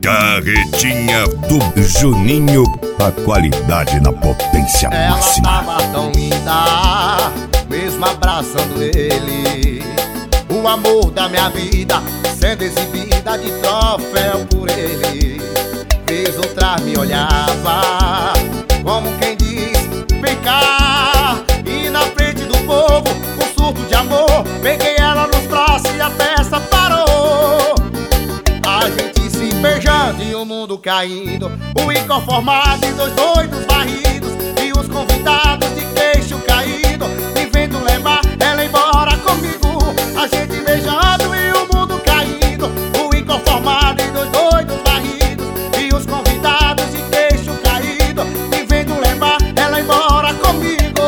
Carretinha do Juninho, a qualidade na potência máxima. Ela tava tão linda, mesmo abraçando ele. O amor da minha vida, sendo exibida de troféu por ele. Vez outra me olhava, como quem diz, vem cá. E na frente do povo, um surto de amor, peguei ela nos braços e a festa parou. A gente se beijando e o mundo caindo, o inconformado e dois doidos varridos, e os convidados de queixo caído, me vendo levar ela embora comigo. A gente beijando e o mundo caindo, o inconformado e dois doidos varridos, e os convidados de queixo caído, me vendo levar ela embora comigo.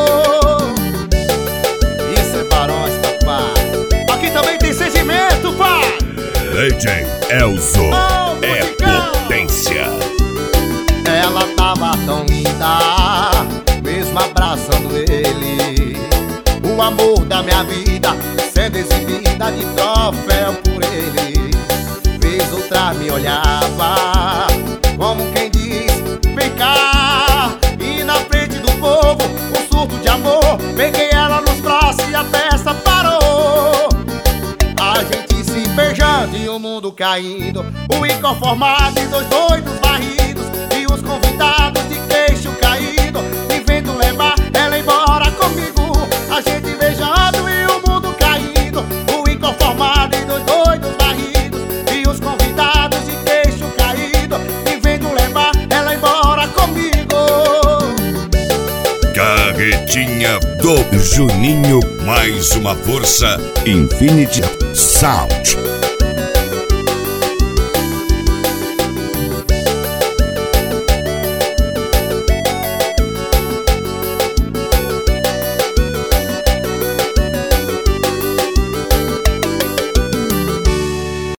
Isso é Barões, papai. Aqui também tem sentimento, pai. DJ Elzo, é potência. Ela tava tão linda, mesmo abraçando ele. O amor da minha vida, sendo exibida de troféu por ele. Vez outra me olhava, como quem diz, vem cá. E na frente do povo, um surto de amor, peguei ela nos braços e a festa parou. A gente se beijando e o mundo caindo, o inconformado e dois doidos varridos, e os convidados de queixo caído, me vendo levar ela embora comigo. A gente beijando e o mundo caindo, o inconformado e dois doidos varridos, e os convidados de queixo caído, me vendo levar ela embora comigo. Carretinha do Juninho, mais uma força Infinity Sound.